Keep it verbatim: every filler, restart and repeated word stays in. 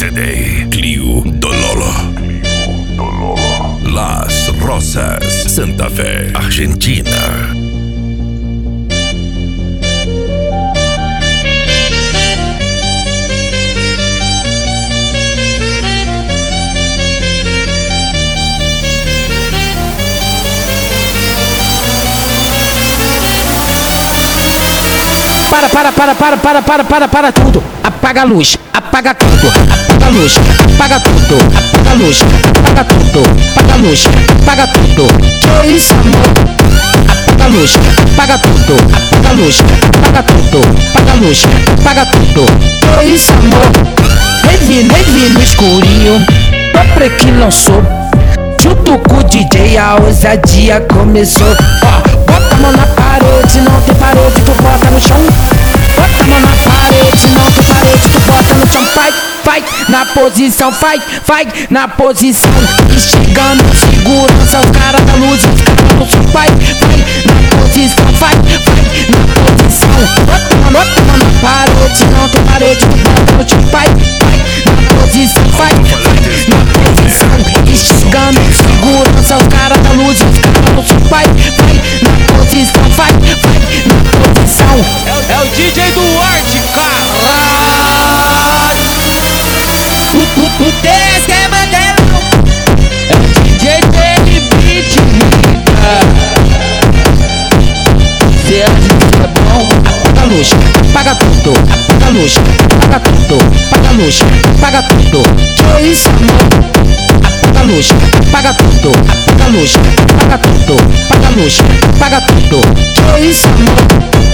C D Clio Dololo, Las Rosas, Santa Fe, Argentina. Para, para, para, para, para, para, para, para tudo. Apaga a luz, apaga tudo. Apaga a luz, apaga tudo. Apaga a luz, apaga tudo. Apaga a luz, apaga tudo. Que isso, amor? Apaga a luz, apaga tudo. Apaga a luz, apaga tudo. Apaga a luz, apaga tudo. Que isso, amor? Revi, revi no escurinho. Pra que lançou. Junto com o D J a ousadia começou. Ó, bota a mão na parede, não tem parede, tu bota no chão. Bota a mão na parede, não tem parede, tu bota no chão. Vai, vai, na posição, vai, vai, na posição. Instigando segurança, os caras da luz, os caras do som. Vai, vai, na posição, vai, vai, na posição. Bota a mão, bota a mão na parede, não tem parede, tu bota no chão. Vai, vai, na posição, vai, vai, na posição. Instigando segurança, os caras da luz, os caras do som. Vai, vai, na posição, vai, vai, na posição. É, é o D J do Arte, caralho. O, o, o desse é mandelão. É o D J dele, beat, se a gente é bom, apaga a luz, apaga tudo. Apaga a luz, apaga tudo. Apaga a luz, apaga tudo. Que isso, amor? Apaga a luz, apaga tudo. Apaga a luz, apaga tudo. Apaga a luz, apaga tudo. Que isso, amor?